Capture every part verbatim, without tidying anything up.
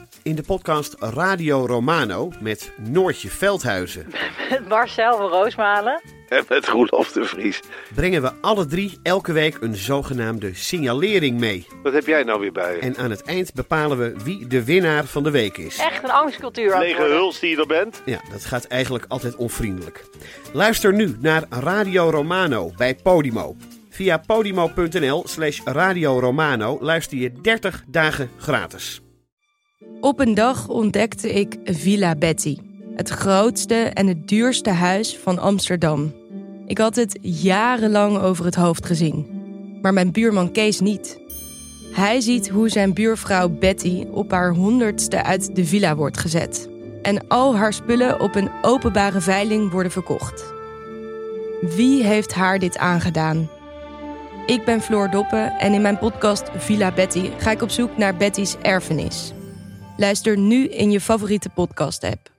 in de podcast Radio Romano met Noortje Veldhuizen. Met Marcel van Roosmalen. En met Roelof de Vries. Brengen we alle drie elke week een zogenaamde signalering mee. Wat heb jij nou weer bij je? En aan het eind bepalen we wie de winnaar van de week is. Echt een angstcultuur. Lege huls die je er bent? Ja, dat gaat eigenlijk altijd onvriendelijk. Luister nu naar Radio Romano bij Podimo. Via podimo.nl slash Radio Romano luister je dertig dagen gratis. Op een dag ontdekte ik Villa Betty. Het grootste en het duurste huis van Amsterdam. Ik had het jarenlang over het hoofd gezien. Maar mijn buurman Kees niet. Hij ziet hoe zijn buurvrouw Betty op haar honderdste uit de villa wordt gezet. En al haar spullen op een openbare veiling worden verkocht. Wie heeft haar dit aangedaan? Ik ben Floor Doppen en in mijn podcast Villa Betty ga ik op zoek naar Betty's erfenis. Luister nu in je favoriete podcast-app.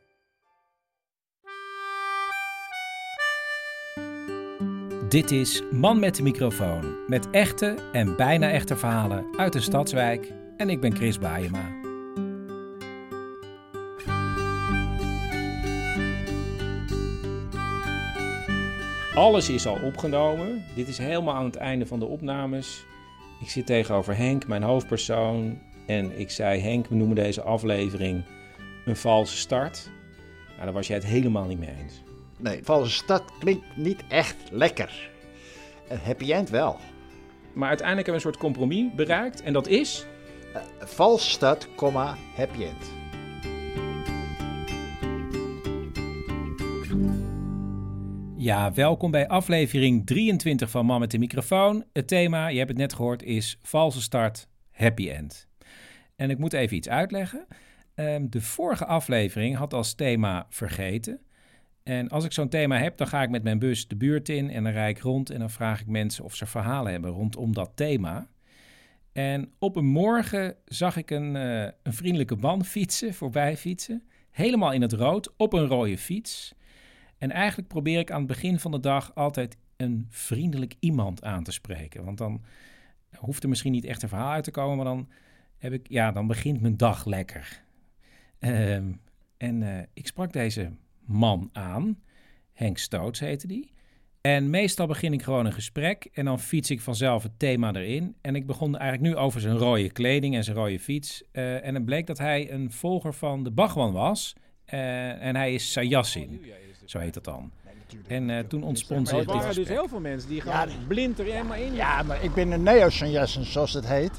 Dit is Man met de microfoon, met echte en bijna echte verhalen uit de Stadswijk. En ik ben Chris Baeyema. Alles is al opgenomen. Dit is helemaal aan het einde van de opnames. Ik zit tegenover Henk, mijn hoofdpersoon. En ik zei, Henk, we noemen deze aflevering een valse start. Nou, daar was jij het helemaal niet mee eens. Nee, valse start klinkt niet echt lekker. Een happy end wel. Maar uiteindelijk hebben we een soort compromis bereikt. En dat is... Uh, valse start, comma, happy end. Ja, welkom bij aflevering drieëntwintig van Man met de microfoon. Het thema, je hebt het net gehoord, is valse start, happy end. En ik moet even iets uitleggen. Um, de vorige aflevering had als thema vergeten. En als ik zo'n thema heb, dan ga ik met mijn bus de buurt in en dan rijd ik rond en dan vraag ik mensen of ze verhalen hebben rondom dat thema. En op een morgen zag ik een, uh, een vriendelijke man fietsen, voorbij fietsen, helemaal in het rood, op een rode fiets. En eigenlijk probeer ik aan het begin van de dag altijd een vriendelijk iemand aan te spreken. Want dan hoeft er misschien niet echt een verhaal uit te komen, maar dan, heb ik, ja, dan begint mijn dag lekker. Uh, en uh, ik sprak deze man aan. Henk Stoots heette die. En meestal begin ik gewoon een gesprek en dan fiets ik vanzelf het thema erin. En ik begon eigenlijk nu over zijn rode kleding en zijn rode fiets. Uh, en het bleek dat hij een volger van de Bhagwan was. Uh, en hij is Sayassin. Zo heet dat dan. En uh, toen ontspond zich dit gesprek. Er waren dus heel veel mensen die gewoon ja, blind er helemaal in. Ja, maar ik ben een neo-Sayassin, zoals het heet.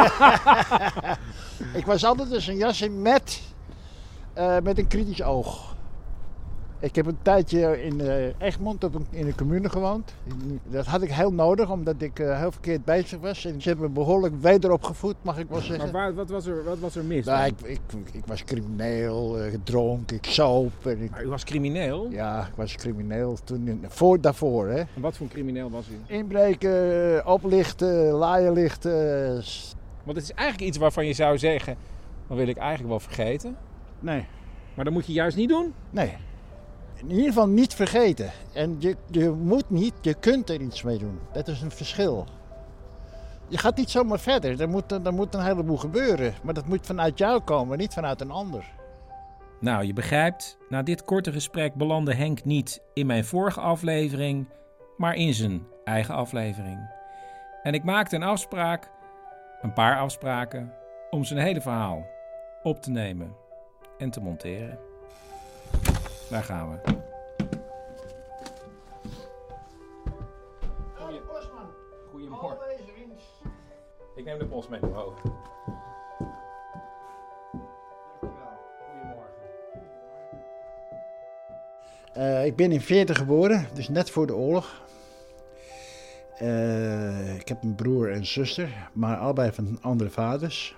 Ik was altijd een Sayassin met, uh, met een kritisch oog. Ik heb een tijdje in uh, Egmond op een, in een commune gewoond. Dat had ik heel nodig, omdat ik uh, heel verkeerd bezig was. En ze hebben me behoorlijk wederopgevoed, mag ik wel zeggen. Maar waar, wat, was er, wat was er mis? Nou, ik, ik, ik was crimineel, uh, gedronken, ik zoop. En ik, maar u was crimineel? Ja, ik was crimineel toen, voor, daarvoor. Hè. En wat voor crimineel was u? Inbreken, oplichten, laaierlichten. Want het is eigenlijk iets waarvan je zou zeggen, dat wil ik eigenlijk wel vergeten. Nee. Maar dat moet je juist niet doen? Nee. In ieder geval niet vergeten. En je, je moet niet, je kunt er iets mee doen. Dat is een verschil. Je gaat niet zomaar verder. Er moet, er moet een heleboel gebeuren. Maar dat moet vanuit jou komen, niet vanuit een ander. Nou, je begrijpt, na dit korte gesprek belandde Henk niet in mijn vorige aflevering, maar in zijn eigen aflevering. En ik maakte een afspraak, een paar afspraken, om zijn hele verhaal op te nemen en te monteren. Daar gaan we. Goeie postman. Goedemorgen. Ik neem de post mee naar boven. Goedemorgen. Uh, ik ben in veertig geboren, dus net voor de oorlog. Uh, ik heb een broer en zuster, maar allebei van andere vaders.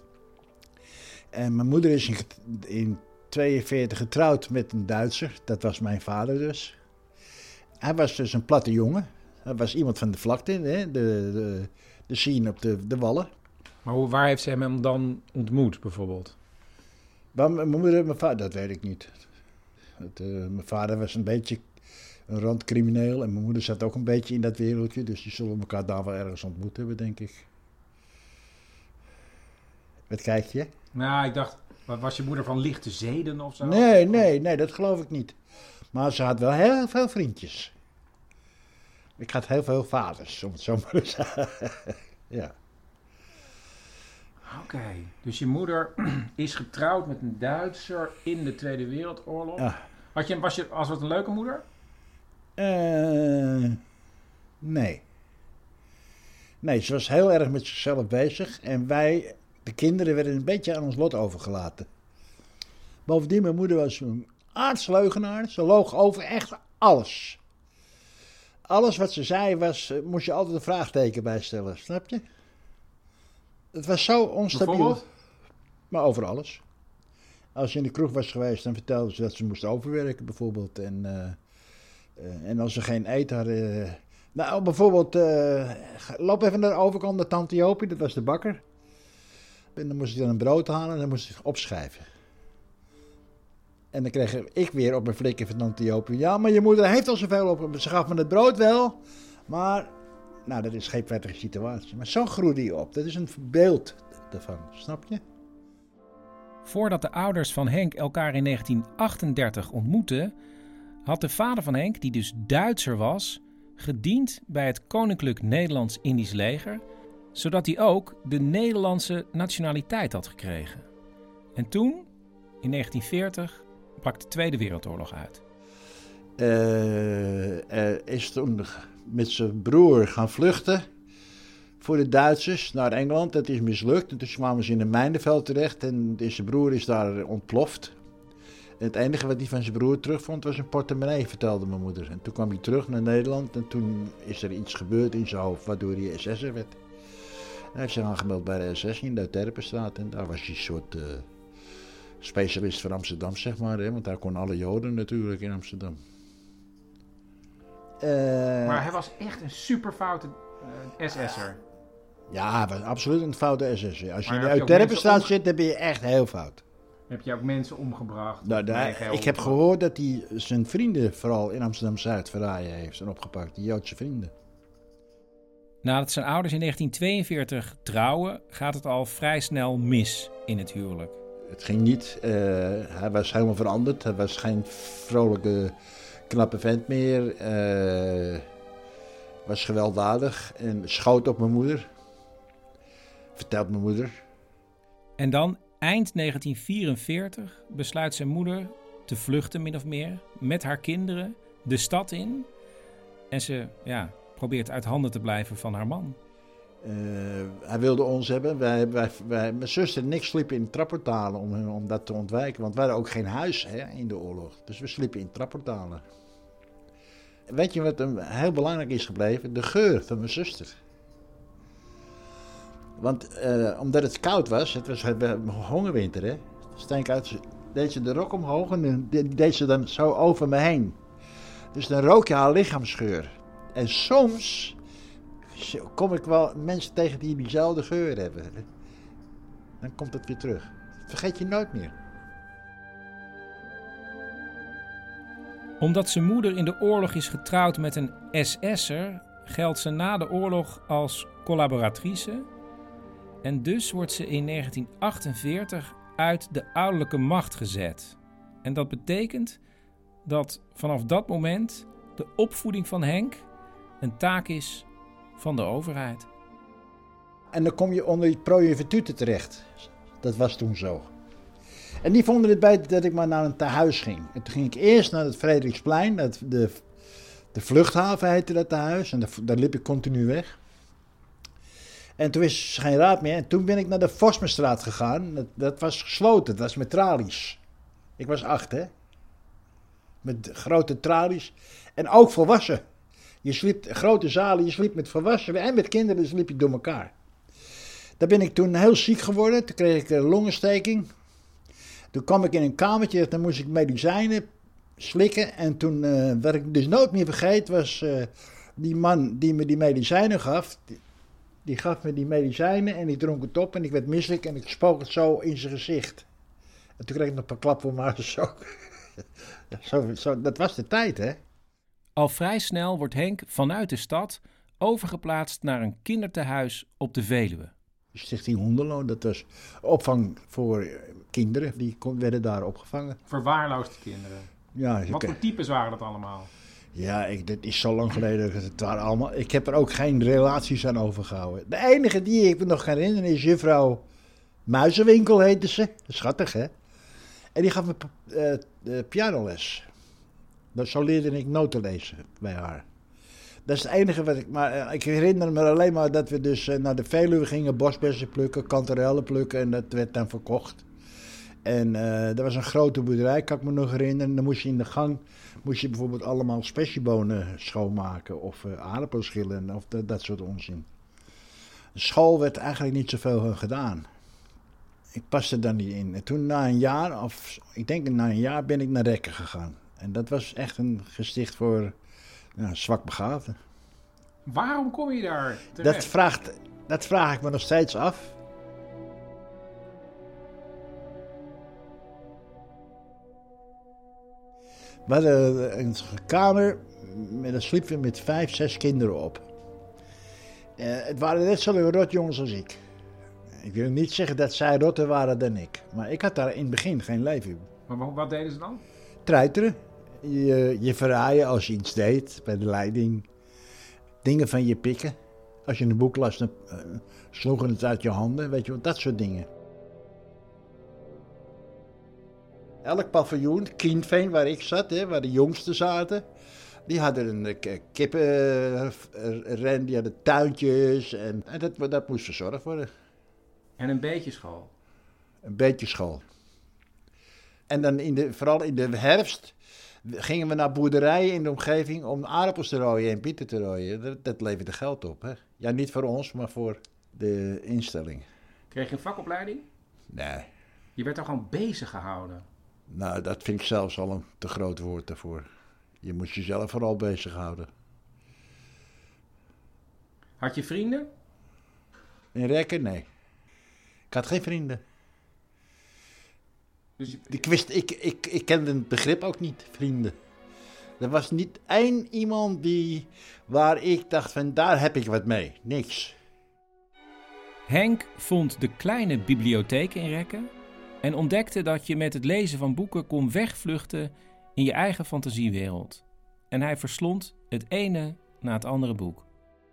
En mijn moeder is in, in tweeënveertig getrouwd met een Duitser. Dat was mijn vader dus. Hij was dus een platte jongen. Hij was iemand van de vlakte, hè? De, de, de scene op de, de wallen. Maar hoe, waar heeft ze hem dan ontmoet bijvoorbeeld? Maar mijn moeder en mijn vader, dat weet ik niet. Het, uh, mijn vader was een beetje een randcrimineel en mijn moeder zat ook een beetje in dat wereldje. Dus die zullen elkaar daar wel ergens ontmoet hebben, denk ik. Wat kijk je? Nou, ik dacht, Was je moeder van lichte zeden of zo? Nee, nee, nee, dat geloof ik niet. Maar ze had wel heel veel vriendjes. Ik had heel veel vaders, om het zo maar te zeggen. Ja. Oké, okay. Dus je moeder is getrouwd met een Duitser in de Tweede Wereldoorlog. Ja. Had je, was, je, was het een leuke moeder? Uh, nee. Nee, ze was heel erg met zichzelf bezig. En wij, de kinderen, werden een beetje aan ons lot overgelaten. Bovendien, mijn moeder was een aardsleugenaar. Ze loog over echt alles. Alles wat ze zei, was, moest je altijd een vraagteken bij stellen. Snap je? Het was zo onstabiel. Maar over alles. Als je in de kroeg was geweest, dan vertelde ze dat ze moest overwerken bijvoorbeeld. En, uh, uh, en als ze geen eten hadden... Uh, nou, bijvoorbeeld, uh, loop even naar de overkant naar tante Jopie, dat was de bakker. En dan moest ik dan een brood halen en dan moest ik opschrijven. En dan kreeg ik weer op mijn flikken van tante Jopie. Ja, maar je moeder heeft al zoveel op. Ze gaf me het brood wel, maar... Nou, dat is geen prettige situatie. Maar zo groeide je op. Dat is een beeld daarvan, snap je? Voordat de ouders van Henk elkaar in negentien achtendertig ontmoetten, had de vader van Henk, die dus Duitser was, gediend bij het Koninklijk Nederlands-Indisch leger, zodat hij ook de Nederlandse nationaliteit had gekregen. En toen, in negentien veertig, brak de Tweede Wereldoorlog uit. Uh, er is toen met zijn broer gaan vluchten voor de Duitsers naar Engeland. Dat is mislukt. En toen kwamen ze in een mijnenveld terecht en zijn broer is daar ontploft. En het enige wat hij van zijn broer terugvond was een portemonnee, vertelde mijn moeder. En toen kwam hij terug naar Nederland en toen is er iets gebeurd in zijn hoofd waardoor hij S S'er werd. Hij heeft zich aangemeld bij de S S in de Terpenstraat en daar was hij een soort uh, specialist van Amsterdam, zeg maar. Hè? Want daar kon alle Joden natuurlijk in Amsterdam. Uh, maar hij was echt een superfoute uh, S S'er. Ja, hij was absoluut een foute S S'er. Als je in de Terpenstraat omge- zit, dan ben je echt heel fout. Heb je ook mensen omgebracht? Nou, daar, ik heb gehoord dat hij zijn vrienden vooral in Amsterdam-Zuid verraaien heeft en opgepakt. Die Joodse vrienden. Nadat zijn ouders in negentien tweeënveertig trouwen, gaat het al vrij snel mis in het huwelijk. Het ging niet. Uh, hij was helemaal veranderd. Hij was geen vrolijke, knappe vent meer. Uh, was gewelddadig en schoot op mijn moeder. Vertelt mijn moeder. En dan, eind negentien vierenveertig, besluit zijn moeder te vluchten min of meer met haar kinderen de stad in. En ze ja, probeert uit handen te blijven van haar man. Uh, hij wilde ons hebben. Wij, wij, wij, mijn zuster en ik sliepen in trapportalen om, om dat te ontwijken. Want we hadden ook geen huis hè, in de oorlog. Dus we sliepen in trapportalen. Weet je wat heel belangrijk is gebleven? De geur van mijn zuster. Want uh, omdat het koud was, het was hongerwinter hè. Steenkoud, deed ze de rok omhoog en deed ze dan zo over me heen. Dus dan rook je haar lichaamsgeur. En soms kom ik wel mensen tegen die diezelfde geur hebben. Dan komt het weer terug. Dat vergeet je nooit meer. Omdat zijn moeder in de oorlog is getrouwd met een S S'er, geldt ze na de oorlog als collaboratrice. En dus wordt ze in negentien achtenveertig uit de ouderlijke macht gezet. En dat betekent dat vanaf dat moment de opvoeding van Henk een taak is van de overheid. En dan kom je onder die pro-juventute terecht. Dat was toen zo. En die vonden het bij dat ik maar naar een tehuis ging. En toen ging ik eerst naar het Frederiksplein. Dat de, de vluchthaven heette dat tehuis. En daar liep ik continu weg. En toen is er geen raad meer. En toen ben ik naar de Vosmerstraat gegaan. Dat, dat was gesloten. Dat was met tralies. Ik was acht, hè. Met grote tralies. En ook volwassen. Je sliep grote zalen, je sliep met volwassenen en met kinderen, sliep je door elkaar. Daar ben ik toen heel ziek geworden. Toen kreeg ik een longontsteking. Toen kwam ik in een kamertje, dan moest ik medicijnen slikken. En toen, uh, wat ik dus nooit meer vergeet, was uh, die man die me die medicijnen gaf. Die, die gaf me die medicijnen en die dronk het op en ik werd misselijk en ik spook het zo in zijn gezicht. En toen kreeg ik nog een paar klap voor mijn zo. zo, zo. Dat was de tijd, hè. Al vrij snel wordt Henk vanuit de stad overgeplaatst naar een kindertehuis op de Veluwe. Stichting Hoenderloo, dat was opvang voor kinderen. Die kon, werden daar opgevangen. Verwaarloosde kinderen. Ja, Wat voor types waren dat allemaal? Ja, ik, dat is zo lang geleden. Het waren allemaal, ik heb er ook geen relaties aan overgehouden. De enige die ik me nog kan herinneren is juffrouw Muizenwinkel, heette ze. Schattig, hè? En die gaf me uh, pianoles. Dat, zo leerde ik noten lezen bij haar. Dat is het enige wat ik... Maar uh, ik herinner me alleen maar dat we dus uh, naar de Veluwe gingen, bosbessen plukken, kanterellen plukken en dat werd dan verkocht. En uh, er was een grote boerderij, kan ik me nog herinneren. Dan moest je in de gang, moest je bijvoorbeeld allemaal spessiebonen schoonmaken of uh, aardappelschillen of dat, dat soort onzin. De school werd eigenlijk niet zoveel gedaan. Ik paste daar niet in. En toen na een jaar, of ik denk na een jaar, ben ik naar Rekken gegaan. En dat was echt een gesticht voor ja, zwakbegaafden. Waarom kom je daar terecht? Dat, vraagt, dat vraag ik me nog steeds af. We hadden een kamer, met daar sliepen we met vijf, zes kinderen op. Uh, het waren net zo'n rotjongens als ik. Ik wil niet zeggen dat zij rotter waren dan ik. Maar ik had daar in het begin geen leven in. Maar wat deden ze dan? Treiteren. Je, je verraaien als je iets deed bij de leiding. Dingen van je pikken. Als je een boek las, dan uh, sloegen het uit je handen. Weet je wel, dat soort dingen. Elk paviljoen, Kienveen waar ik zat, hè, waar de jongsten zaten. Die hadden een uh, kippenren, die hadden tuintjes. En, en dat, dat moest verzorgd worden. En een beetje school? Een beetje school. En dan in de, vooral in de herfst gingen we naar boerderijen in de omgeving om aardappels te rooien en bieten te rooien. Dat, dat leverde geld op, hè. Ja, niet voor ons, maar voor de instelling. Kreeg je een vakopleiding? Nee. Je werd er gewoon bezig gehouden? Nou, dat vind ik zelfs al een te groot woord daarvoor. Je moet jezelf vooral bezighouden. Had je vrienden? In Rekken? Nee. Ik had geen vrienden. Dus je... Ik wist, ik, ik, ik kende het begrip ook niet, vrienden. Er was niet één iemand die, waar ik dacht van, daar heb ik wat mee. Niks. Henk vond de kleine bibliotheek in Rekken en ontdekte dat je met het lezen van boeken kon wegvluchten in je eigen fantasiewereld. En hij verslond het ene na het andere boek.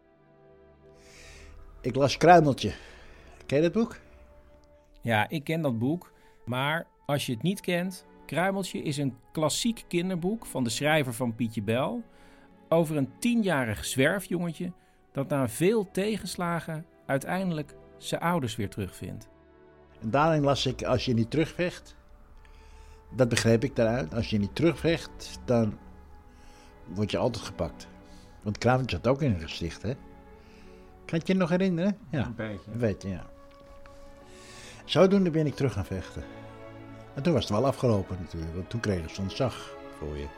Ik las Kruimeltje. Ken je dat boek? Ja, ik ken dat boek, maar als je het niet kent, Kruimeltje is een klassiek kinderboek van de schrijver van Pietje Bel over een tienjarig zwerfjongetje dat na veel tegenslagen uiteindelijk zijn ouders weer terugvindt. En daarin las ik, als je niet terugvecht, dat begreep ik daaruit, als je niet terugvecht, dan word je altijd gepakt. Want Kruimeltje had ook in een gesticht, hè? Kan je je nog herinneren? Ja, een beetje. Weet je, ja. Zodoende ben ik terug gaan vechten. En toen was het wel afgelopen natuurlijk, want toen kreeg ik ontzag voor je.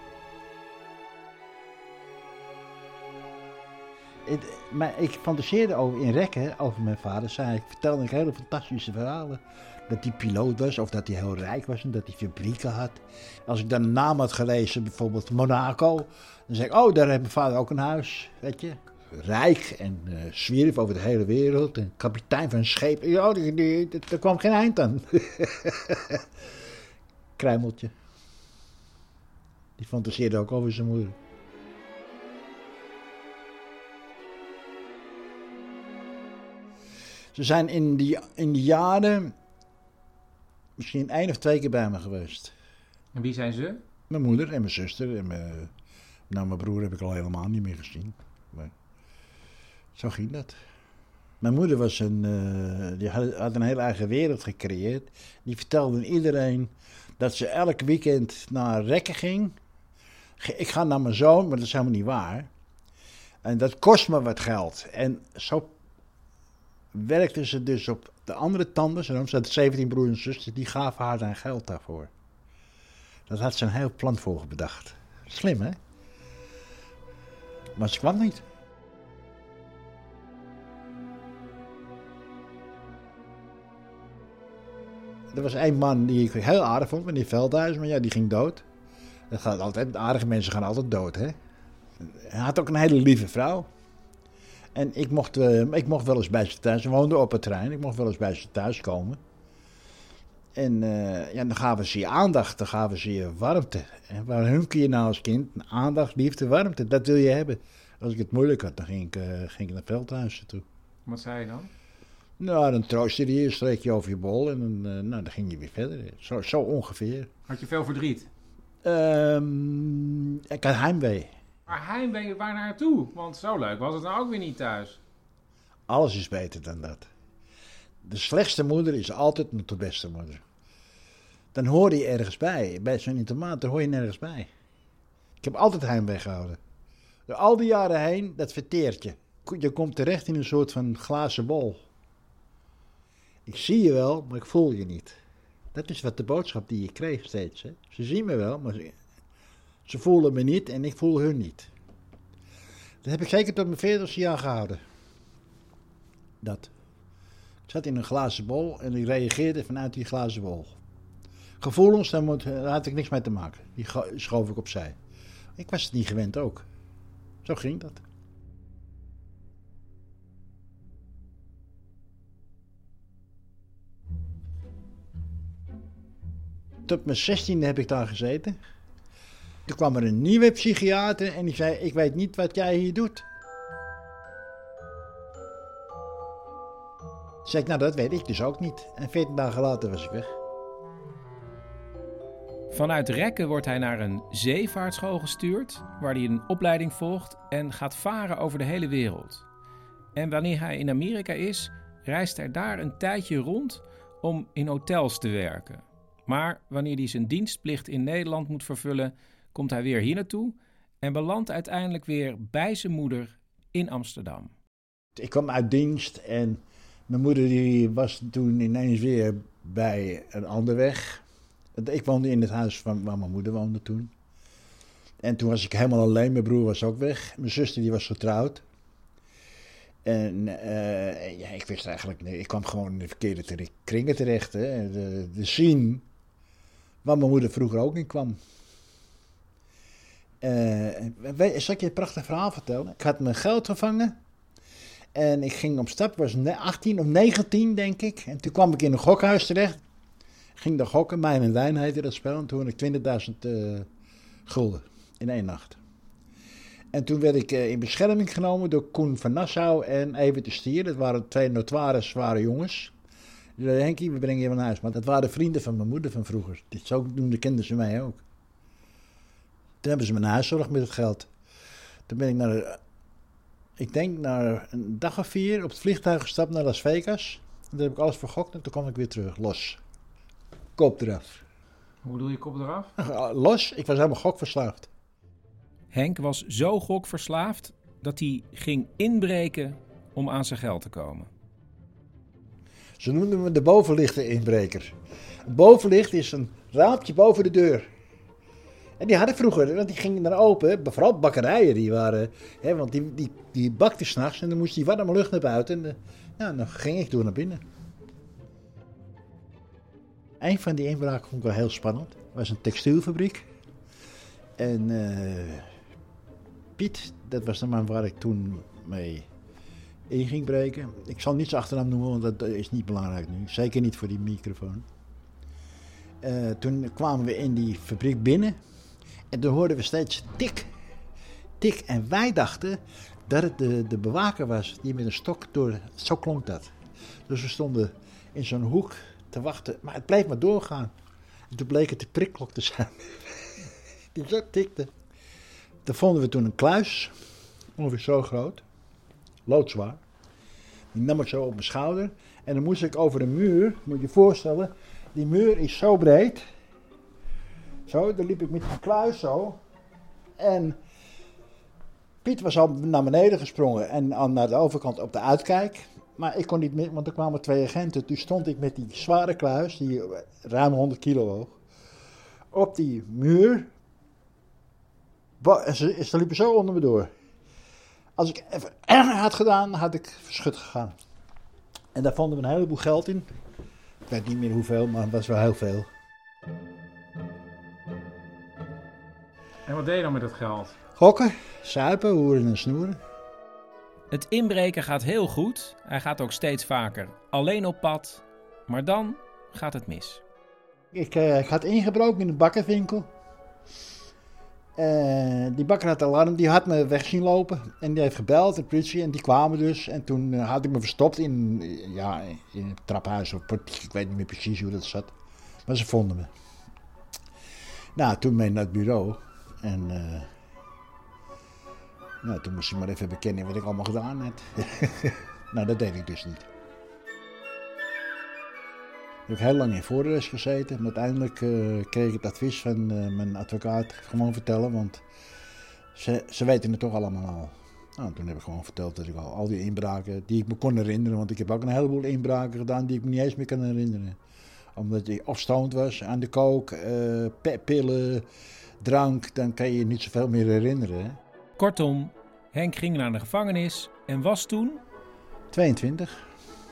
Het, maar ik fantaseerde over, in Rekken over mijn vader. Zei, ik vertelde ik hele fantastische verhalen. Dat hij piloot was, of dat hij heel rijk was en dat hij fabrieken had. Als ik dan een naam had gelezen, bijvoorbeeld Monaco, dan zei ik, oh, daar heeft mijn vader ook een huis, weet je. Rijk en uh, zwierf over de hele wereld en kapitein van een schip. Ja, die, die, die, er kwam geen eind aan. Kruimeltje. Die fantaseerde ook over zijn moeder. Ze zijn in die, in die jaren misschien één of twee keer bij me geweest. En wie zijn ze? Mijn moeder en mijn zuster. En mijn, nou, mijn broer heb ik al helemaal niet meer gezien. Maar zo ging dat. Mijn moeder was een, uh, die had, had een hele eigen wereld gecreëerd. Die vertelde aan iedereen dat ze elk weekend naar Rekken ging. Ik ga naar mijn zoon, maar dat is helemaal niet waar. En dat kost me wat geld. En zo werkte ze dus op de andere tanden. Ze had zeventien broers en zusters, die gaven haar dan geld daarvoor. Dat had ze een heel plan voor bedacht. Slim, hè? Maar ze kwam niet. Er was één man die ik heel aardig vond, meneer Veldhuis, maar ja, die ging dood. Dat gaat altijd, aardige mensen gaan altijd dood, hè. Hij had ook een hele lieve vrouw. En ik mocht, uh, ik mocht wel eens bij ze thuis, ze woonden op het terrein, ik mocht wel eens bij ze thuis komen. En uh, ja, dan gaven ze je aandacht, dan gaven ze je warmte. En waar hunker je nou als kind? Aandacht, liefde, warmte, dat wil je hebben. Als ik het moeilijk had, dan ging ik, uh, ging ik naar veldhuizen toe. Wat zei je dan? Nou, dan trooste je je, streek je over je bol en dan, uh, nou, dan ging je weer verder. Zo, zo ongeveer. Had je veel verdriet? Um, ik had heimwee. Maar heimwee, waar naartoe? Want zo leuk was het nou ook weer niet thuis. Alles is beter dan dat. De slechtste moeder is altijd nog de beste moeder. Dan hoor je ergens bij. Bij zo'n internaat, daar hoor je nergens bij. Ik heb altijd heimwee gehouden. Door al die jaren heen, dat verteert je. Je komt terecht in een soort van glazen bol. Ik zie je wel, maar ik voel je niet. Dat is wat de boodschap die je kreeg steeds. Hè. Ze zien me wel, maar ze, ze voelen me niet en ik voel hun niet. Dat heb ik zeker tot mijn veertigste jaar gehouden. Dat. Ik zat in een glazen bol en ik reageerde vanuit die glazen bol. Gevoelens, daar, moet, daar had ik niks mee te maken. Die schoof ik opzij. Ik was het niet gewend ook. Zo ging dat. Tot mijn zestiende heb ik daar gezeten. Toen kwam er een nieuwe psychiater en die zei, ik weet niet wat jij hier doet. Toen zei ik, nou dat weet ik dus ook niet. En veertien dagen later was ik weg. Vanuit Rekken wordt hij naar een zeevaartschool gestuurd, waar hij een opleiding volgt en gaat varen over de hele wereld. En wanneer hij in Amerika is, reist hij daar een tijdje rond om in hotels te werken. Maar wanneer hij zijn dienstplicht in Nederland moet vervullen, komt hij weer hier naartoe en belandt uiteindelijk weer bij zijn moeder in Amsterdam. Ik kwam uit dienst en mijn moeder die was toen ineens weer bij een ander weg. Ik woonde in het huis van, waar mijn moeder woonde toen. En toen was ik helemaal alleen, mijn broer was ook weg. Mijn zuster die was getrouwd. En uh, ja, ik wist eigenlijk, nee, ik kwam gewoon in de verkeerde tere- kringen terecht. Hè. De, de scene waar mijn moeder vroeger ook in kwam. Uh, zal ik je een prachtig verhaal vertellen? Ik had mijn geld gevangen. En ik ging op stap, was achttien of negentien denk ik. En toen kwam ik in een gokhuis terecht. Ging daar gokken, Mijn en Wijn heette dat spel. En toen had ik twintigduizend uh, gulden in één nacht. En toen werd ik uh, in bescherming genomen door Koen van Nassau en Evert de Stier. Dat waren twee notoire zware jongens. Die zeiden, Henkie, we brengen je van huis. Maar dat waren vrienden van mijn moeder van vroeger. Dit zo noemden kenden ze mij ook. Toen hebben ze mijn huiszorg met het geld. Toen ben ik naar, de, ik denk naar een dag of vier op het vliegtuig gestapt naar Las Vegas. En toen heb ik alles vergokt en toen kwam ik weer terug, los. Kop eraf. Hoe bedoel je kop eraf? Los, ik was helemaal gokverslaafd. Henk was zo gokverslaafd dat hij ging inbreken om aan zijn geld te komen. Ze noemden me de bovenlichten-inbreker. Een bovenlicht is een raampje boven de deur. En die hadden vroeger, want die gingen dan open, vooral bakkerijen die waren, hè, want die, die, die bakten s'nachts en dan moest die warme lucht naar buiten. En de, ja, dan ging ik door naar binnen. Een van die inbraken vond ik wel heel spannend. Het was een textielfabriek. En uh, Piet, dat was de man waar ik toen mee in ging breken. Ik zal niet zijn achternaam noemen, want dat is niet belangrijk nu. Zeker niet voor die microfoon. Uh, toen kwamen we in die fabriek binnen. En toen hoorden we steeds tik, tik. En wij dachten dat het de, de bewaker was die met een stok door... Zo klonk dat. Dus we stonden in zo'n hoek te wachten. Maar het bleef maar doorgaan. En toen bleek het de prikklok te zijn. Die zo tikte. Toen vonden we toen een kluis. Ongeveer zo groot. Loodzwaar. Die nam ik zo op mijn schouder. En dan moest ik over een muur. Moet je je voorstellen. Die muur is zo breed. Zo, dan liep ik met die kluis zo. En Piet was al naar beneden gesprongen. En aan naar de overkant op de uitkijk. Maar ik kon niet meer, want er kwamen twee agenten. Toen stond ik met die zware kluis, die ruim honderd kilo woog, op die muur. En ze, ze liepen zo onder me door. Als ik even erger had gedaan, had ik verschut gegaan. En daar vonden we een heleboel geld in. Ik weet niet meer hoeveel, maar het was wel heel veel. En wat deed je dan met dat geld? Gokken, suipen, hoeren en snoeren. Het inbreken gaat heel goed. Hij gaat ook steeds vaker alleen op pad. Maar dan gaat het mis. Ik uh, had ingebroken in een bakkerwinkel. Uh, die bakker had alarm, die had me weg zien lopen. En die heeft gebeld, de politie, en die kwamen dus. En toen uh, had ik me verstopt in, ja, in het traphuis of portiek. Ik weet niet meer precies hoe dat zat. Maar ze vonden me. Nou, toen mee naar het bureau. En uh, nou, toen moest ik maar even bekennen wat ik allemaal gedaan had. Nou, dat deed ik dus niet. Ik heb heel lang in voorarrest gezeten, maar uiteindelijk uh, kreeg ik het advies van uh, mijn advocaat gewoon vertellen, want ze, ze weten het toch allemaal al. Nou, toen heb ik gewoon verteld dat ik al, al die inbraken die ik me kon herinneren, want ik heb ook een heleboel inbraken gedaan die ik me niet eens meer kan herinneren. Omdat je afstoond was aan de kook, uh, pillen, drank, dan kan je je niet zoveel meer herinneren. Hè? Kortom, Henk ging naar de gevangenis en was toen... tweeëntwintig.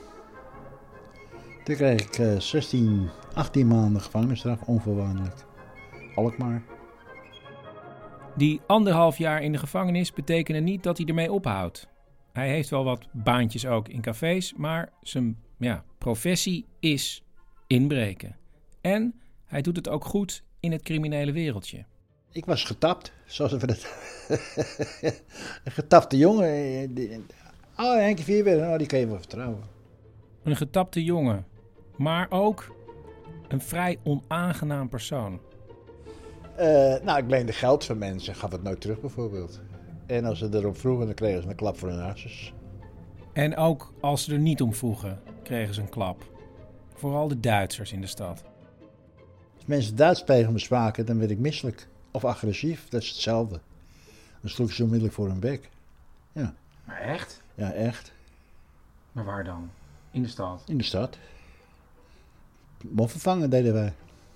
Toen kreeg ik uh, zestien, achttien maanden gevangenisstraf, onvoorwaardelijk. Alkmaar. Die anderhalf jaar in de gevangenis betekende niet dat hij ermee ophoudt. Hij heeft wel wat baantjes ook in cafés, maar zijn ja, professie is inbreken. En hij doet het ook goed in het criminele wereldje. Ik was getapt, zoals we dat... Een getapte jongen. Die... Oh, Henkie Vierbergen, oh, die kan je wel vertrouwen. Een getapte jongen, maar ook een vrij onaangenaam persoon. Uh, nou, ik leende geld van mensen, gaf het nooit terug bijvoorbeeld. En als ze erop vroegen, dan kregen ze een klap voor hun hartjes. En ook als ze er niet om vroegen, kregen ze een klap. Vooral de Duitsers in de stad. Als mensen Duits tegen me spraken, dan werd ik misselijk. Of agressief, dat is hetzelfde. Dan sloeg ik ze onmiddellijk voor hun bek. Ja. Maar echt? Ja, echt. Maar waar dan? In de stad? In de stad. Mofvervangen deden wij.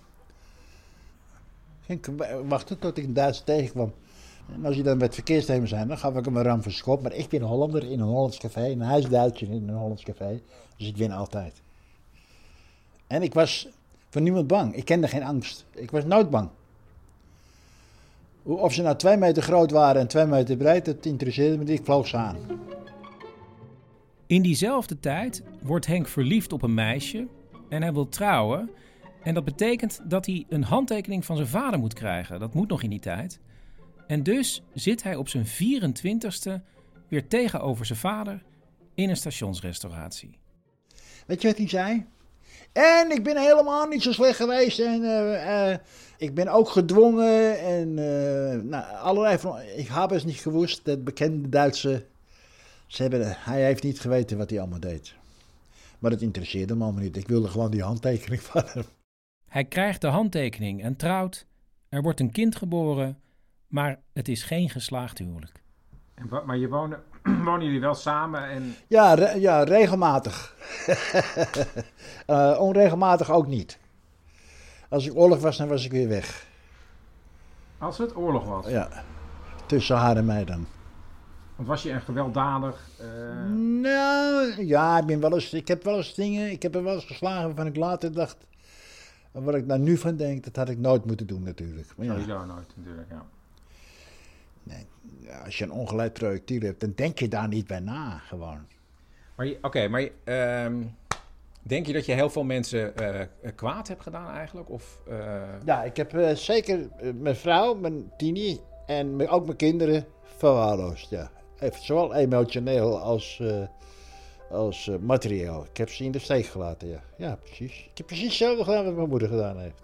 Ging wachten tot ik een Duitser tegenkwam. En als je dan met verkeersthemen zijn, dan gaf ik hem een ram voor zijn kop. Maar ik ben Hollander in een Hollands café. En hij is Duitser in een Hollands café. Dus ik win altijd. En ik was voor niemand bang. Ik kende geen angst. Ik was nooit bang. Of ze nou twee meter groot waren en twee meter breed, dat interesseerde me niet. Ik vloog ze aan. In diezelfde tijd wordt Henk verliefd op een meisje en hij wil trouwen. En dat betekent dat hij een handtekening van zijn vader moet krijgen. Dat moet nog in die tijd. En dus zit hij op zijn vierentwintigste weer tegenover zijn vader in een stationsrestauratie. Weet je wat hij zei? En ik ben helemaal niet zo slecht geweest. En uh, uh, ik ben ook gedwongen. En uh, nou, allerlei van... Ik heb het niet gewust. Dat bekende Duitse... Ze hebben, hij heeft niet geweten wat hij allemaal deed. Maar dat interesseerde hem allemaal niet. Ik wilde gewoon die handtekening van hem. Hij krijgt de handtekening en trouwt. Er wordt een kind geboren. Maar het is geen geslaagd huwelijk. En, maar je wonen, wonen jullie wel samen? En... Ja, re, ja, regelmatig. uh, onregelmatig ook niet. Als ik oorlog was, dan was ik weer weg. Als het oorlog was? Ja, tussen haar en mij dan. Want was je een gewelddadig? Uh... Nou, ja, ik, ben wel eens, ik heb wel eens dingen... Ik heb er wel eens geslagen waarvan ik later dacht... Wat ik daar nu van denk, dat had ik nooit moeten doen natuurlijk. Maar ja. Sowieso nooit natuurlijk, ja. Nee, als je een ongeleid projectiel hebt, dan denk je daar niet bij na, gewoon. Maar Oké, okay, maar uh, denk je dat je heel veel mensen uh, kwaad hebt gedaan eigenlijk? Of, uh... Ja, ik heb uh, zeker uh, mijn vrouw, mijn Tini en mijn, ook mijn kinderen verwaarloosd, ja. Even, zowel emotioneel als, uh, als uh, materieel. Ik heb ze in de steek gelaten, ja. Ja, precies. Ik heb precies hetzelfde gedaan wat mijn moeder gedaan heeft.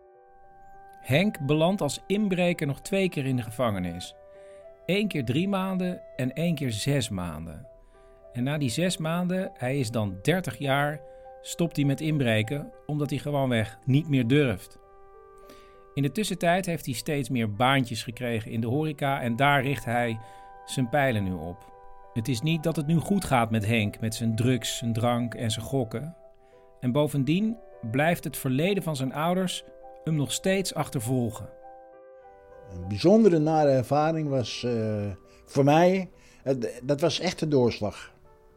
Henk belandt als inbreker nog twee keer in de gevangenis. Eén keer drie maanden en één keer zes maanden. En na die zes maanden, hij is dan dertig jaar, stopt hij met inbreken omdat hij gewoonweg niet meer durft. In de tussentijd heeft hij steeds meer baantjes gekregen in de horeca en daar richt hij zijn pijlen nu op. Het is niet dat het nu goed gaat met Henk, met zijn drugs, zijn drank en zijn gokken. En bovendien blijft het verleden van zijn ouders hem nog steeds achtervolgen. Een bijzondere nare ervaring was uh, voor mij, uh, dat was echt een doorslag.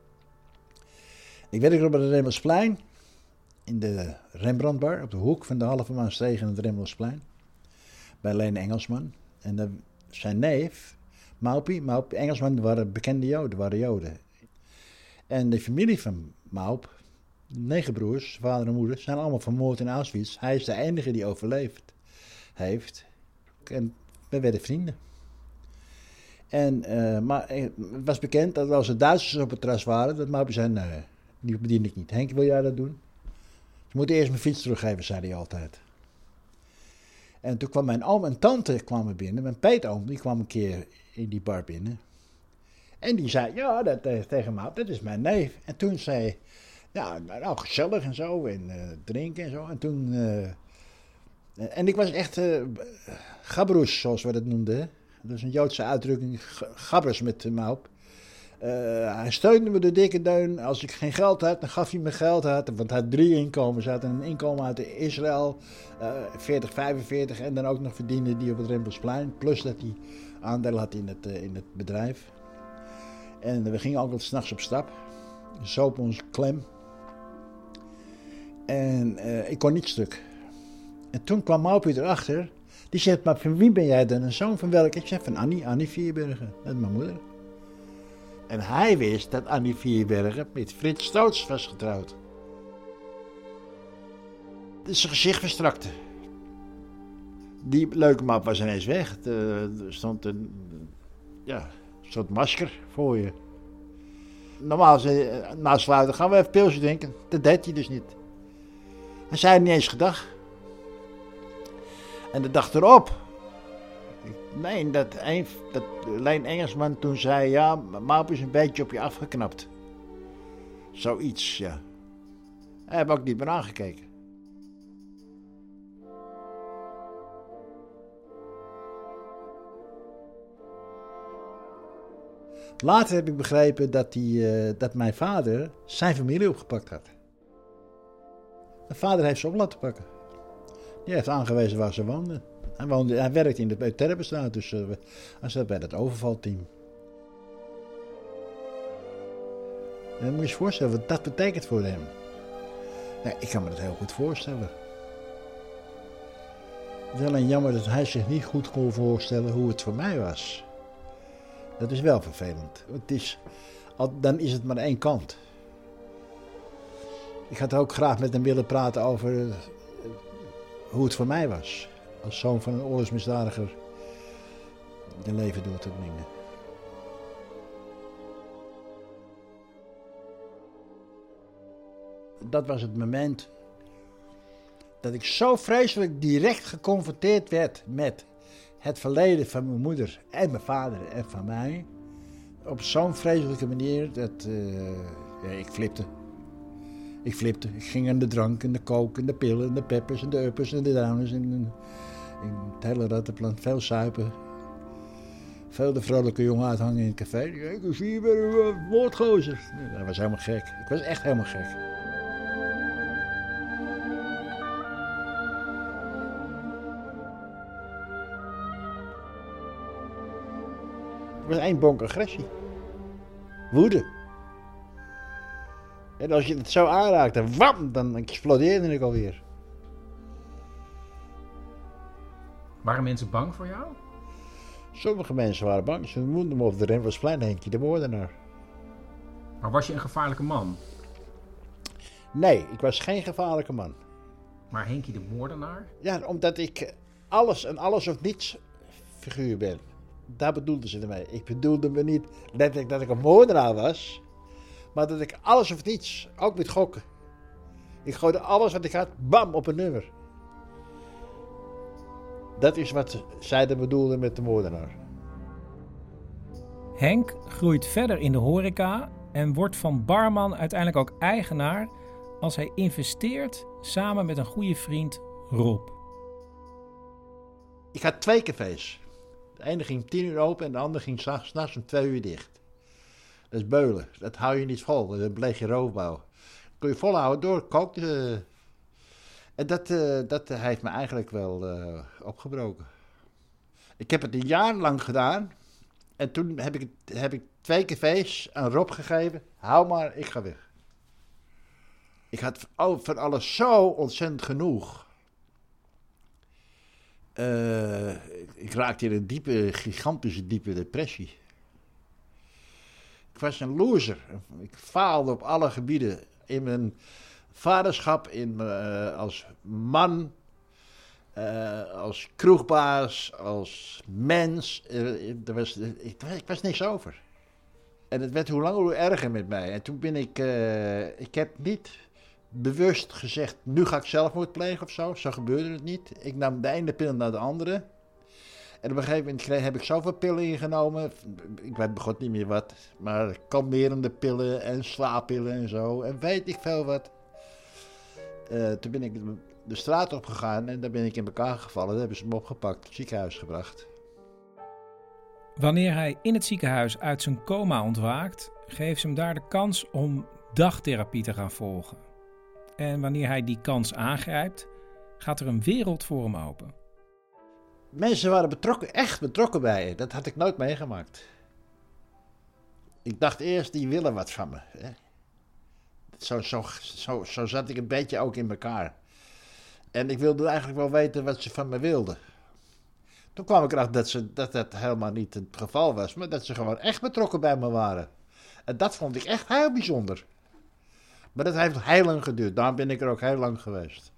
Ik werkte op het Remmelsplein, in de Rembrandtbar, op de hoek van de Halve Maansteeg en het Remmelsplein, bij Leen Engelsman. En de, zijn neef, Maupie, Maupie, Engelsman waren bekende Joden, waren Joden. En de familie van Maup, negen broers, vader en moeder, zijn allemaal vermoord in Auschwitz. Hij is de enige die overleefd heeft. En we werden vrienden. En, uh, maar het was bekend dat als er Duitsers op het terras waren, dat Maupie zei, nee, die bedien ik niet. Henk, wil jij dat doen? Ze moeten eerst mijn fiets teruggeven, zei hij altijd. En toen kwam mijn oom en tante kwamen binnen. Mijn peetoom, die kwam een keer in die bar binnen. En die zei, ja, dat, tegen me, dat is mijn neef. En toen zei hij, ja, nou, gezellig en zo, en uh, drinken en zo. En toen, uh, en ik was echt uh, gabroes, zoals we dat noemden. Dat is een Joodse uitdrukking, gabbers met uh, Maup. Uh, hij steunde me de dikke deun. Als ik geen geld had, dan gaf hij me geld uit. Want hij had drie inkomens. Hij had een inkomen uit Israël, uh, veertig, vijfenveertig. En dan ook nog verdiende die op het Rembrandtsplein. Plus dat hij aandeel had in het, uh, in het bedrijf. En we gingen altijd 's nachts op stap. Zopen ons klem. En uh, ik kon niet stuk. En toen kwam Maupie erachter. Die zegt, maar van wie ben jij dan een zoon van welke? Ik zeg, van Annie, Annie Vierbergen. Dat is mijn moeder. En hij wist dat Annie Vierbergen met Frits Stoots was getrouwd. Dus zijn gezicht verstrakte. Die leuke map was ineens weg. Er stond een ja, soort masker voor je. Normaal zei na sluiten gaan we even pilsje drinken. Dat deed hij dus niet. Hij zei niet eens gedag. En de dag erop. Nee, dat, een, dat Leen Engelsman toen zei, ja, Maupie is een beetje op je afgeknapt. Zoiets, ja. Hij heeft ook niet meer aangekeken. Later heb ik begrepen dat, die, uh, dat mijn vader zijn familie opgepakt had. Mijn vader heeft ze op laten pakken. Die heeft aangewezen waar ze woonden. Hij, woonde, hij werkte in de Terpenstraat, dus uh, hij zat bij het overvalteam. En dan moet je je voorstellen wat dat betekent voor hem. Nou, ik kan me dat heel goed voorstellen. Het is alleen jammer dat hij zich niet goed kon voorstellen hoe het voor mij was. Dat is wel vervelend. Het is, dan is het maar één kant. Ik had ook graag met hem willen praten over uh, hoe het voor mij was. Als zoon van een oorlogsmisdadiger je leven door te brengen. Dat was het moment dat ik zo vreselijk direct geconfronteerd werd met het verleden van mijn moeder en mijn vader en van mij. Op zo'n vreselijke manier dat uh, ja, ik flipte. Ik flipte. Ik ging aan de drank en de coke en de pillen en de peppers en de uppers en de downers en, en, en het hele rattenplan. Veel suipen. Veel de vrolijke jongen uithangen in het café. Ik zie hier weer een moordgozer. Dat was helemaal gek. Ik was echt helemaal gek. Het was één bonk agressie. Woede. En als je het zo aanraakte, wam, dan explodeerde ik alweer. Waren mensen bang voor jou? Sommige mensen waren bang. Ze noemden me op de Rembrandtsplein Henkje de moordenaar. Maar was je een gevaarlijke man? Nee, ik was geen gevaarlijke man. Maar Henkie de moordenaar? Ja, omdat ik alles en alles of niets figuur ben. Daar bedoelden ze ermee. Ik bedoelde me niet letterlijk dat ik een moordenaar was, maar dat ik alles of niets, ook met gokken. Ik gooide alles wat ik had, bam, op een nummer. Dat is wat zij er bedoelden met de moordenaar. Henk groeit verder in de horeca en wordt van barman uiteindelijk ook eigenaar als hij investeert samen met een goede vriend Rob. Ik had twee cafés. De ene ging om tien uur open en de andere ging 's nachts om twee uur dicht. Dat is beulen. Dat hou je niet vol. Dan bleef je roofbouw. Kun je volhouden door kookte. En dat, uh, dat heeft me eigenlijk wel uh, opgebroken. Ik heb het een jaar lang gedaan. En toen heb ik, heb ik twee cafés aan Rob gegeven. Hou maar, ik ga weg. Ik had van alles zo ontzettend genoeg. Uh, ik raakte in een diepe, gigantische diepe depressie. Ik was een loser. Ik faalde op alle gebieden. In mijn vaderschap, in mijn, uh, als man, uh, als kroegbaas, als mens. Uh, er was, uh, ik, ik was niks over. En het werd hoe langer hoe erger met mij. En toen ben ik, uh, ik heb niet bewust gezegd, nu ga ik zelfmoord plegen of zo. Zo gebeurde het niet. Ik nam de ene pil naar de andere. En op een gegeven moment kreeg, heb ik zoveel pillen ingenomen. Ik weet begot niet meer wat. Maar kalmerende pillen en slaappillen en zo. En weet ik veel wat. Uh, toen ben ik de straat opgegaan en daar ben ik in elkaar gevallen. Daar hebben ze me opgepakt, het ziekenhuis gebracht. Wanneer hij in het ziekenhuis uit zijn coma ontwaakt, geeft ze hem daar de kans om dagtherapie te gaan volgen. En wanneer hij die kans aangrijpt, gaat er een wereld voor hem open. Mensen waren betrokken, echt betrokken bij je. Dat had ik nooit meegemaakt. Ik dacht eerst, die willen wat van me. Hè? Zo, zo, zo, zo zat ik een beetje ook in elkaar. En ik wilde eigenlijk wel weten wat ze van me wilden. Toen kwam ik erachter dat, ze, dat dat helemaal niet het geval was, maar dat ze gewoon echt betrokken bij me waren. En dat vond ik echt heel bijzonder. Maar dat heeft heel lang geduurd, daarom ben ik er ook heel lang geweest.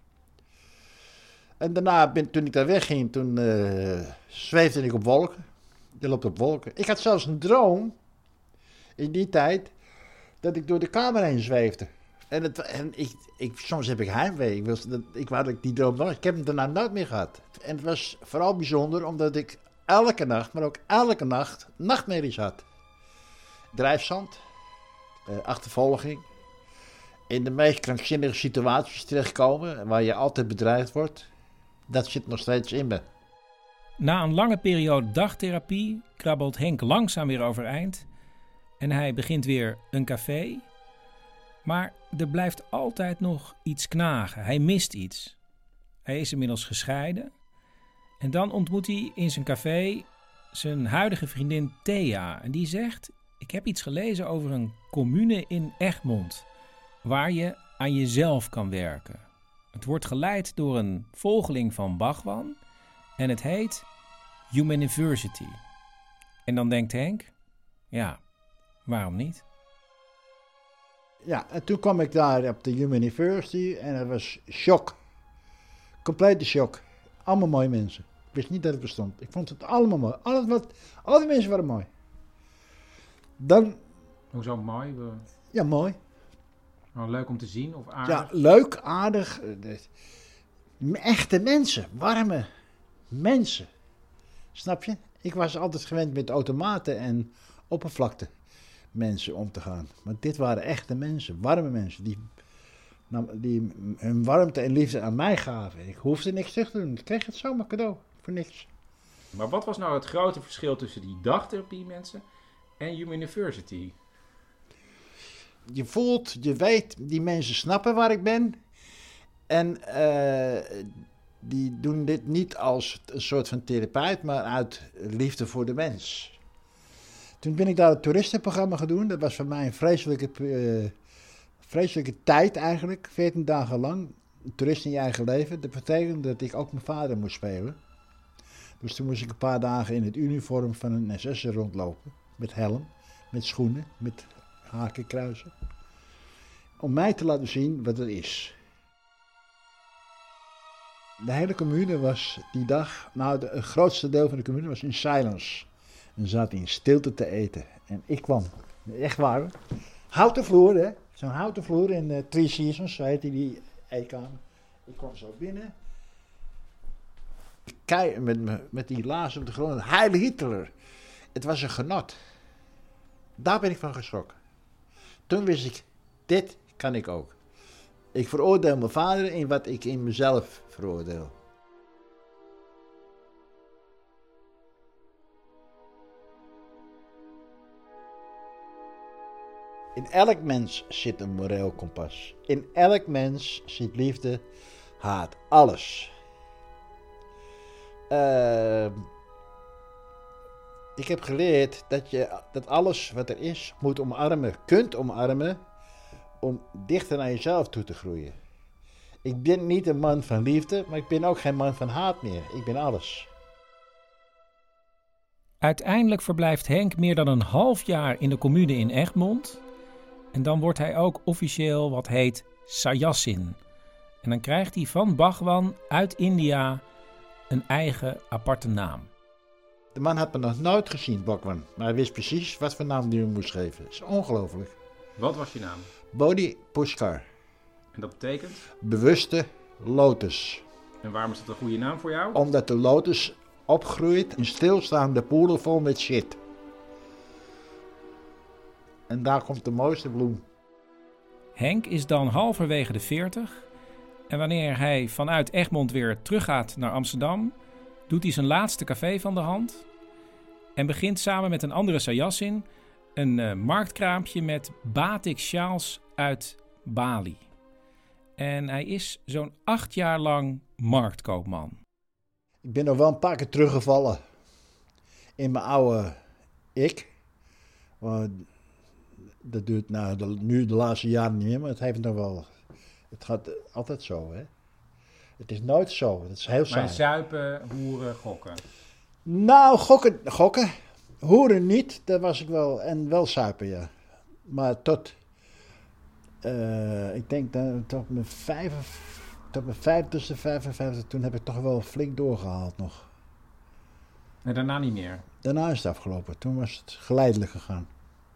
En daarna, ben, toen ik daar wegging, toen uh, zweefde ik op wolken. Je loopt op wolken. Ik had zelfs een droom, in die tijd, dat ik door de kamer heen zweefde. En, het, en ik, ik, soms heb ik heimwee. Ik, was, dat, ik wou dat ik die droom nog. Ik heb hem daarna nooit meer gehad. En het was vooral bijzonder omdat ik elke nacht, maar ook elke nacht, nachtmerries had. Drijfzand, uh, achtervolging, in de meest krankzinnige situaties terechtkomen, waar je altijd bedreigd wordt. Dat zit nog steeds in me. Na een lange periode dagtherapie krabbelt Henk langzaam weer overeind en hij begint weer een café. Maar er blijft altijd nog iets knagen. Hij mist iets. Hij is inmiddels gescheiden. En dan ontmoet hij in zijn café zijn huidige vriendin Thea. En die zegt, ik heb iets gelezen over een commune in Egmond, waar je aan jezelf kan werken. Het wordt geleid door een volgeling van Bhagwan en het heet Humaniversity. En dan denkt Henk, ja, waarom niet? Ja, en toen kwam ik daar op de Humaniversity en het was shock. Complete shock. Allemaal mooie mensen. Ik wist niet dat het bestond. Ik vond het allemaal mooi. Alles wat, al die mensen waren mooi. Dan... Hoezo mooi? Ja, mooi. Nou, leuk om te zien of aardig? Ja, leuk, aardig. Echte mensen, warme mensen. Snap je? Ik was altijd gewend met automaten en oppervlakte mensen om te gaan. Maar dit waren echte mensen, warme mensen, die, die hun warmte en liefde aan mij gaven. Ik hoefde niks terug te doen, ik kreeg het zomaar cadeau, voor niks. Maar wat was nou het grote verschil tussen die dagtherapie mensen en Humaniversity? Je voelt, je weet, die mensen snappen waar ik ben. En uh, die doen dit niet als een soort van therapeut, maar uit liefde voor de mens. Toen ben ik daar het toeristenprogramma gaan doen. Dat was voor mij een vreselijke, uh, vreselijke tijd eigenlijk. veertien dagen lang. Een toerist in je eigen leven. Dat betekende dat ik ook mijn vader moest spelen. Dus toen moest ik een paar dagen in het uniform van een S S'er rondlopen. Met helm, met schoenen, met hakenkruisen. Om mij te laten zien wat het is. De hele commune was die dag, nou de, het grootste deel van de commune was in silence. En zat in stilte te eten. En ik kwam, echt waar, houten vloer hè, zo'n houten vloer in uh, Three Seasons, zo heette die eetkamer. Ik kwam zo binnen. Kei, met, met die laars op de grond, Heil Hitler. Het was een genot. Daar ben ik van geschrokken. Toen wist ik, dit kan ik ook. Ik veroordeel mijn vader in wat ik in mezelf veroordeel. In elk mens zit een moreel kompas. In elk mens zit liefde, haat, alles. Uh, ik heb geleerd dat je dat alles wat er is moet omarmen, kunt omarmen, om dichter naar jezelf toe te groeien. Ik ben niet een man van liefde, maar ik ben ook geen man van haat meer. Ik ben alles. Uiteindelijk verblijft Henk meer dan een half jaar in de commune in Egmond. En dan wordt hij ook officieel wat heet Sayassin. En dan krijgt hij van Bhagwan uit India een eigen aparte naam. De man had me nog nooit gezien, Bhagwan. Maar hij wist precies wat voor naam hij me moest geven. Dat is ongelooflijk. Wat was je naam? Bodhi Pushkar. En dat betekent? Bewuste lotus. En waarom is dat een goede naam voor jou? Omdat de lotus opgroeit in stilstaande poelen vol met shit. En daar komt de mooiste bloem. Henk is dan halverwege de veertig. En wanneer hij vanuit Egmond weer teruggaat naar Amsterdam, doet hij zijn laatste café van de hand. En begint samen met een andere Sayassin een uh, marktkraampje met batik sjaals uit Bali. En hij is zo'n acht jaar lang marktkoopman. Ik ben nog wel een paar keer teruggevallen in mijn oude ik. Maar dat duurt nou, de, nu de laatste jaren niet meer, maar het heeft nog wel. Het gaat altijd zo, hè. Het is nooit zo, het is heel saai. Maar zuipen, hoeren, gokken? Nou, gokken, gokken. Hoeren niet, dat was ik wel. En wel zuipen, ja. Maar tot, uh, ik denk dat tot mijn vijf, tot mijn vijftigste, vijfenvijftig, toen heb ik toch wel flink doorgehaald nog. En daarna niet meer? Daarna is het afgelopen, toen was het geleidelijk gegaan.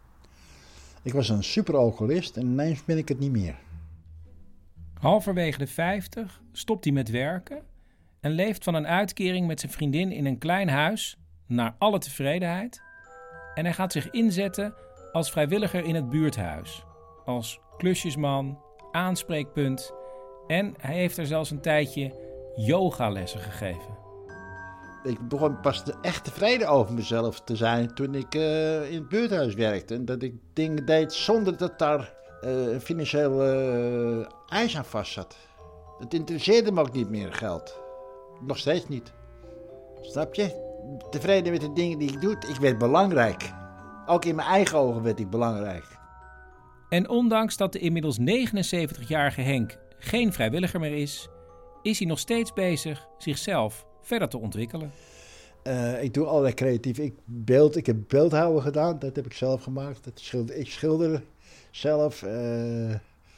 Ik was een super alcoholist en ineens ben ik het niet meer. Halverwege de vijftig stopt hij met werken en leeft van een uitkering met zijn vriendin in een klein huis, naar alle tevredenheid. En hij gaat zich inzetten als vrijwilliger in het buurthuis, als klusjesman, aanspreekpunt en hij heeft er zelfs een tijdje yogalessen gegeven. Ik begon pas echt tevreden over mezelf te zijn toen ik uh, in het buurthuis werkte. En dat ik dingen deed zonder dat daar uh, financieel uh, eis aan vast zat. Het interesseerde me ook niet meer, geld. Nog steeds niet. Snap je? Tevreden met de dingen die ik doe. Ik werd belangrijk. Ook in mijn eigen ogen werd ik belangrijk. En ondanks dat de inmiddels negenenzeventigjarige Henk geen vrijwilliger meer is, is hij nog steeds bezig zichzelf verder te ontwikkelen. Uh, ik doe allerlei creatief. Ik, beeld, ik heb beeldhouwen gedaan, dat heb ik zelf gemaakt. Dat schilder, ik schilder zelf. Uh...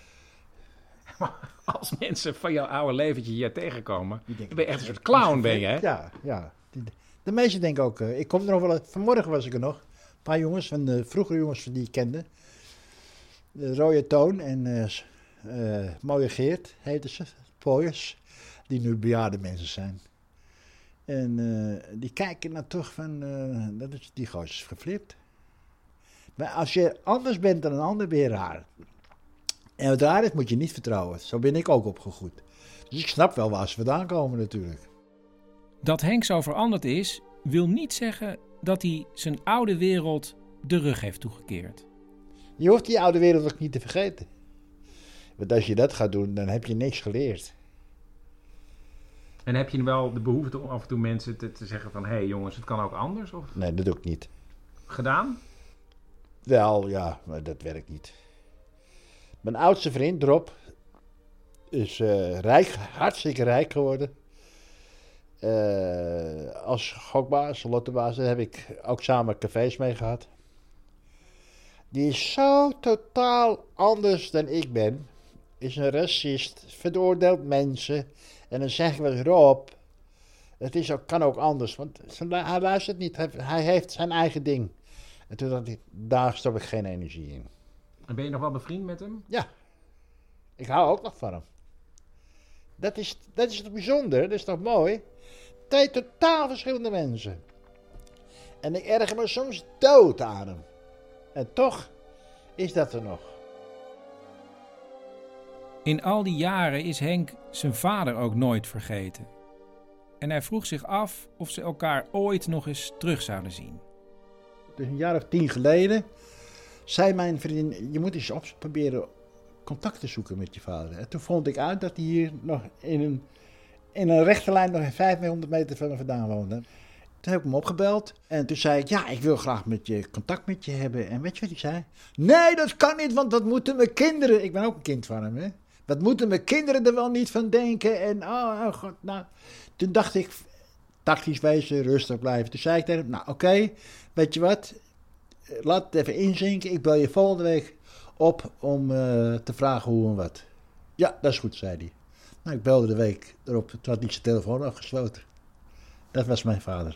Als mensen van jouw oude leventje hier tegenkomen, dan ben je echt een soort clown, ben je, hè? Ja, ja. De meesten denken ook, uh, ik kom er nog wel. Vanmorgen was ik er nog. Een paar jongens, van de vroegere jongens die ik kende. De Rode Toon en uh, uh, Mooie Geert heten ze, Pooiers, die nu bejaarde mensen zijn. En uh, die kijken naar toch van, uh, dat is, die gozer is geflipt. Maar als je anders bent dan een ander, ben je raar. En wat raar is, moet je niet vertrouwen. Zo ben ik ook opgegroeid. Dus ik snap wel waar ze vandaan komen natuurlijk. Dat Henk zo veranderd is, wil niet zeggen dat hij zijn oude wereld de rug heeft toegekeerd. Je hoeft die oude wereld ook niet te vergeten. Want als je dat gaat doen, dan heb je niks geleerd. En heb je wel de behoefte om af en toe mensen te, te zeggen van... hé hey jongens, het kan ook anders? Of? Nee, dat doe ik niet. Gedaan? Wel, ja, maar dat werkt niet. Mijn oudste vriend, Rob, is uh, rijk, hartstikke rijk geworden. Uh, als gokbaas, lottobaas, daar heb ik ook samen cafés mee gehad. Die is zo totaal anders dan ik ben. Is een racist, veroordeelt mensen. En dan zeg ik wel, Rob, het is ook, kan ook anders. Want hij luistert niet, hij, hij heeft zijn eigen ding. En toen dacht ik, daar stop ik geen energie in. En ben je nog wel bevriend met hem? Ja, ik hou ook nog van hem. Dat is, dat is toch bijzonder, dat is toch mooi? Twee totaal verschillende mensen. En ik erger me soms dood aan hem. En toch is dat er nog. In al die jaren is Henk zijn vader ook nooit vergeten. En hij vroeg zich af of ze elkaar ooit nog eens terug zouden zien. Dus een jaar of tien geleden zei mijn vriendin, je moet eens op proberen contact te zoeken met je vader. En toen vond ik uit dat hij hier nog in een, in een rechte lijn nog vijfhonderd meter van me vandaan woonde. Toen heb ik hem opgebeld en toen zei ik, ja, ik wil graag met je contact met je hebben. En weet je wat hij zei? Nee, dat kan niet, want dat moeten mijn kinderen. Ik ben ook een kind van hem, hè. Wat moeten mijn kinderen er wel niet van denken? En oh, oh god, nou. Toen dacht ik, tactisch wezen, rustig blijven. Toen zei ik tegen hem, nou oké, okay, weet je wat, laat het even inzinken. Ik bel je volgende week op om uh, te vragen hoe en wat. Ja, dat is goed, zei hij. Nou, ik belde de week erop, toen had hij zijn telefoon afgesloten. Dat was mijn vader.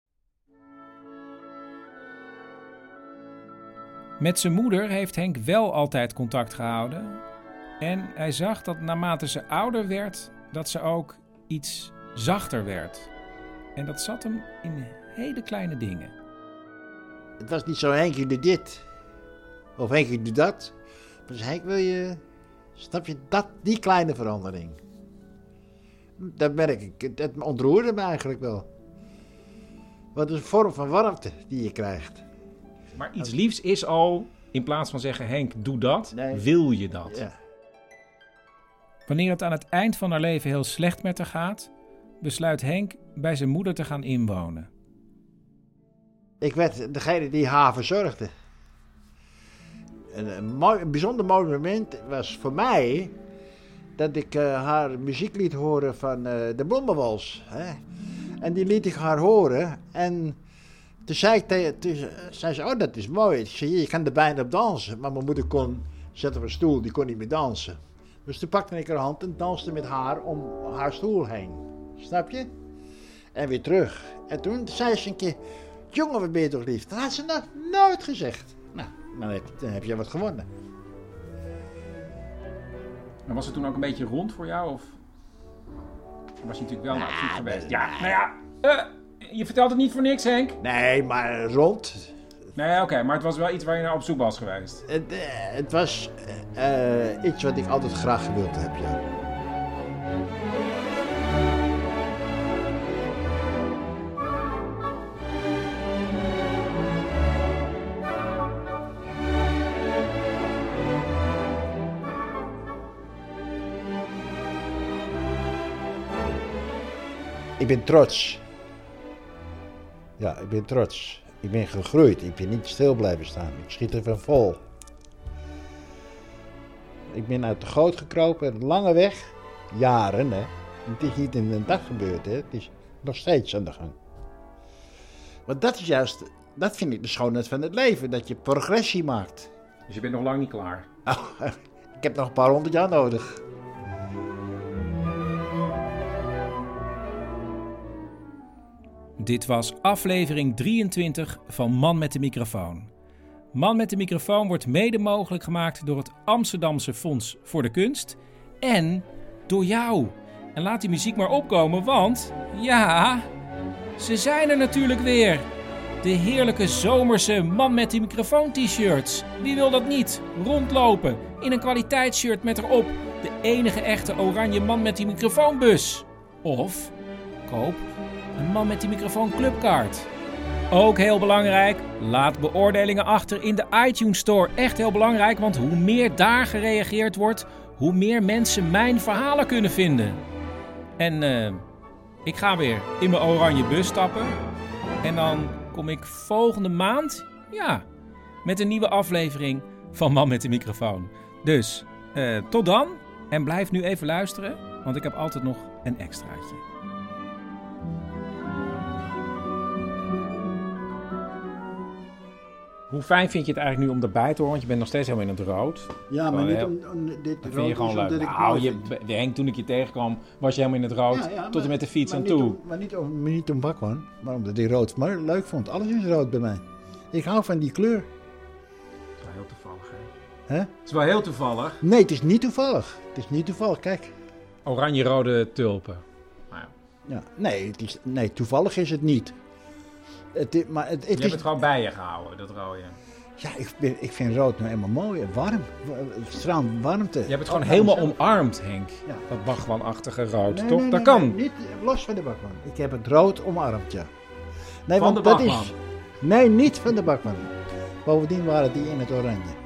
Met zijn moeder heeft Henk wel altijd contact gehouden. En hij zag dat naarmate ze ouder werd, dat ze ook iets zachter werd. En dat zat hem in hele kleine dingen. Het was niet zo, Henkje doet dit. Of Henkje doet dat. Maar dus Henk, wil je... Snap je, dat, die kleine verandering. Dat merk ik. Dat ontroerde me eigenlijk wel. Wat is een vorm van warmte die je krijgt. Maar iets liefs is al, in plaats van zeggen Henk, doe dat, nee. Wil je dat? Ja. Wanneer het aan het eind van haar leven heel slecht met haar gaat, besluit Henk bij zijn moeder te gaan inwonen. Ik werd degene die haar verzorgde. Een, een, mooi, een bijzonder mooi moment was voor mij dat ik uh, haar muziek liet horen van uh, de Bloemenwals. Hè? En die liet ik haar horen en toen zei, ik tegen, toen zei ze, oh dat is mooi. Ik zei, je kan er bijna op dansen. Maar mijn moeder kon, zat op een stoel, die kon niet meer dansen. Dus toen pakte ik haar hand en danste met haar om haar stoel heen. Snap je? En weer terug. En toen zei ze een keer, jongen, wat ben je toch lief? Dat had ze nog nooit gezegd. Nou, dan heb, dan heb je wat gewonnen. En was het toen ook een beetje rond voor jou? Of was je natuurlijk wel naar op zoek geweest? Ja, nou ja, uh, je vertelt het niet voor niks, Henk. Nee, maar rond. Nee, oké, okay, maar het was wel iets waar je naar op zoek was geweest. Het, uh, het was uh, iets wat ik altijd graag gewild heb, ja. Ik ben trots. Ja, ik ben trots. Ik ben gegroeid. Ik ben niet stil blijven staan. Ik schiet er van vol. Ik ben uit de goot gekropen. Een lange weg. Jaren, hè. Het is niet in een dag gebeurd, hè. Het is nog steeds aan de gang. Want dat is juist... Dat vind ik de schoonheid van het leven. Dat je progressie maakt. Dus je bent nog lang niet klaar? Oh, ik heb nog een paar honderd jaar nodig. Dit was aflevering drieëntwintig van Man met de microfoon. Man met de microfoon wordt mede mogelijk gemaakt door het Amsterdamse Fonds voor de Kunst en door jou. En laat die muziek maar opkomen, want ja, ze zijn er natuurlijk weer. De heerlijke zomerse Man met de microfoon t-shirts. Wie wil dat niet? Rondlopen in een kwaliteitsshirt met erop de enige echte oranje Man met die microfoonbus. Of koop een Man met die microfoon clubkaart. Ook heel belangrijk, laat beoordelingen achter in de iTunes Store. Echt heel belangrijk, want hoe meer daar gereageerd wordt, hoe meer mensen mijn verhalen kunnen vinden. En uh, ik ga weer in mijn oranje bus stappen. En dan kom ik volgende maand, ja, met een nieuwe aflevering van Man met de microfoon. Dus, uh, tot dan. En blijf nu even luisteren, want ik heb altijd nog een extraatje. Hoe fijn vind je het eigenlijk nu om erbij te horen? Want je bent nog steeds helemaal in het rood. Ja, maar niet om, om dit dat rood vind je gewoon leuk. Nou, je, Henk, toen ik je tegenkwam, was je helemaal in het rood. Ja, ja, tot maar, en met de fiets aan toe. Om, maar niet om, niet om Bakwan, maar omdat ik rood maar leuk vond. Alles is rood bij mij. Ik hou van die kleur. Het is wel heel toevallig, hè? Hè? Het is wel heel toevallig. Nee, het is niet toevallig. Het is niet toevallig, kijk. Oranje-rode tulpen. Nou ja. Ja, nee, het is, nee, toevallig is het niet. Het, maar het, het je is, hebt het gewoon bij je gehouden, dat rode. Ja, ik, ben, ik vind rood nou helemaal mooi en warm. Het straalt warmte. Je hebt het gewoon helemaal omarmd, Henk. Ja. Dat Bachman-achtige rood, nee, toch? Nee, dat nee, kan. Nee, niet los van de Bachman. Ik heb het rood omarmd, ja. Nee, van want de dat Bachman? Is, nee, niet van de Bachman. Bovendien waren die in het oranje.